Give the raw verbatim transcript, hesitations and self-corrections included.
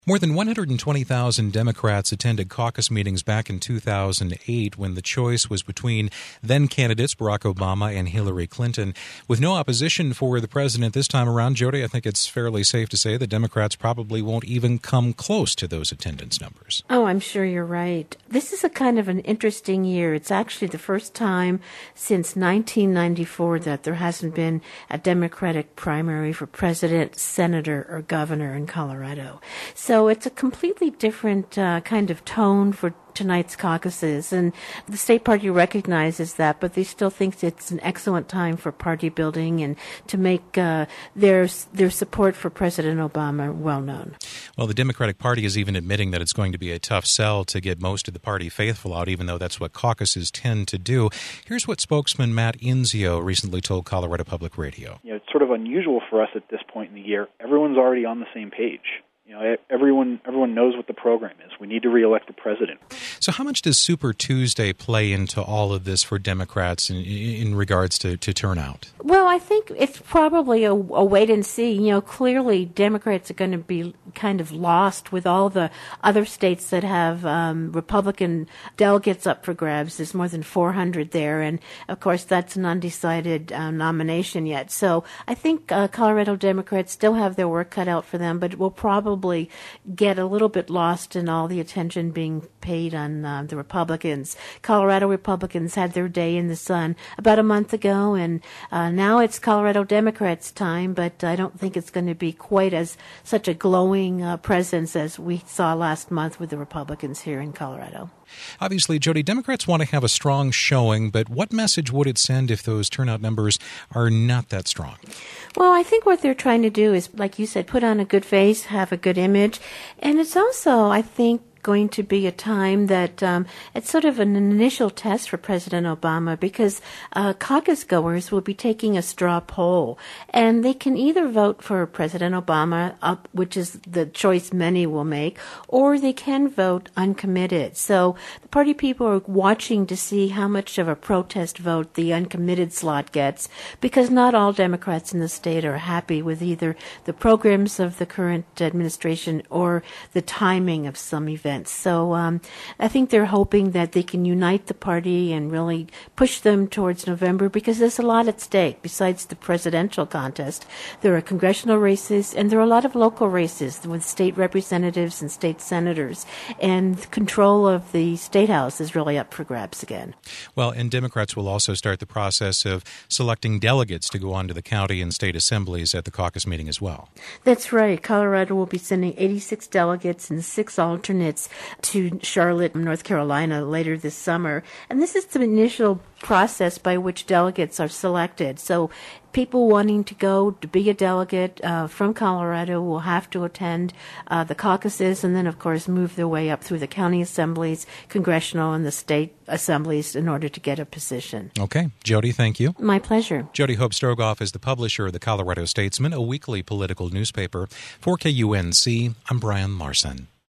More than one hundred twenty thousand Democrats attended caucus meetings back in two thousand eight when the choice was between then-candidates Barack Obama and Hillary Clinton. With no opposition for the president this time around, Jody, I think it's fairly safe to say that Democrats probably won't even come close to those attendance numbers. Oh, I'm sure you're right. This is a kind of an interesting year. It's actually the first time since nineteen ninety-four that there hasn't been a Democratic primary for president, senator, or governor in Colorado. So So it's a completely different uh, kind of tone for tonight's caucuses, and the state party recognizes that, but they still think it's an excellent time for party building and to make uh, their their support for President Obama well known. Well, the Democratic Party is even admitting that it's going to be a tough sell to get most of the party faithful out, even though that's what caucuses tend to do. Here's what spokesman Matt Inzio recently told Colorado Public Radio. You know, it's sort of unusual for us at this point in the year. Everyone's already on the same page. You know, everyone everyone knows what the program is. We need to reelect the president. So how much does Super Tuesday play into all of this for Democrats in, in regards to, to turnout? Well, I think it's probably a, a wait and see. You know, clearly Democrats are going to be kind of lost with all the other states that have um, Republican delegates up for grabs. There's more than four hundred there, and of course that's an undecided uh, nomination yet. So I think uh, Colorado Democrats still have their work cut out for them, but will probably get a little bit lost in all the attention being paid on uh, the Republicans. Colorado Republicans had their day in the sun about a month ago, and uh, now it's Colorado Democrats' time, but I don't think it's going to be quite as such a glowing uh, presence as we saw last month with the Republicans here in Colorado. Obviously, Jody, Democrats want to have a strong showing, but what message would it send if those turnout numbers are not that strong? Well, I think what they're trying to do is, like you said, put on a good face, have a good image, and it's also, I think, going to be a time that um, it's sort of an initial test for President Obama, because uh, caucus goers will be taking a straw poll, and they can either vote for President Obama, up, which is the choice many will make, or they can vote uncommitted. So the party people are watching to see how much of a protest vote the uncommitted slot gets, because not all Democrats in the state are happy with either the programs of the current administration or the timing of some events. So um, I think they're hoping that they can unite the party and really push them towards November, because there's a lot at stake. Besides the presidential contest, there are congressional races, and there are a lot of local races with state representatives and state senators. And control of the State House is really up for grabs again. Well, and Democrats will also start the process of selecting delegates to go on to the county and state assemblies at the caucus meeting as well. That's right. Colorado will be sending eighty-six delegates and six alternates to Charlotte, North Carolina later this summer. And this is the initial process by which delegates are selected. So people wanting to go to be a delegate uh, from Colorado will have to attend uh, the caucuses and then, of course, move their way up through the county assemblies, congressional, and the state assemblies in order to get a position. Okay. Jody, thank you. My pleasure. Jody Hope Strogoff is the publisher of the Colorado Statesman, a weekly political newspaper. For K U N C, I'm Brian Larson.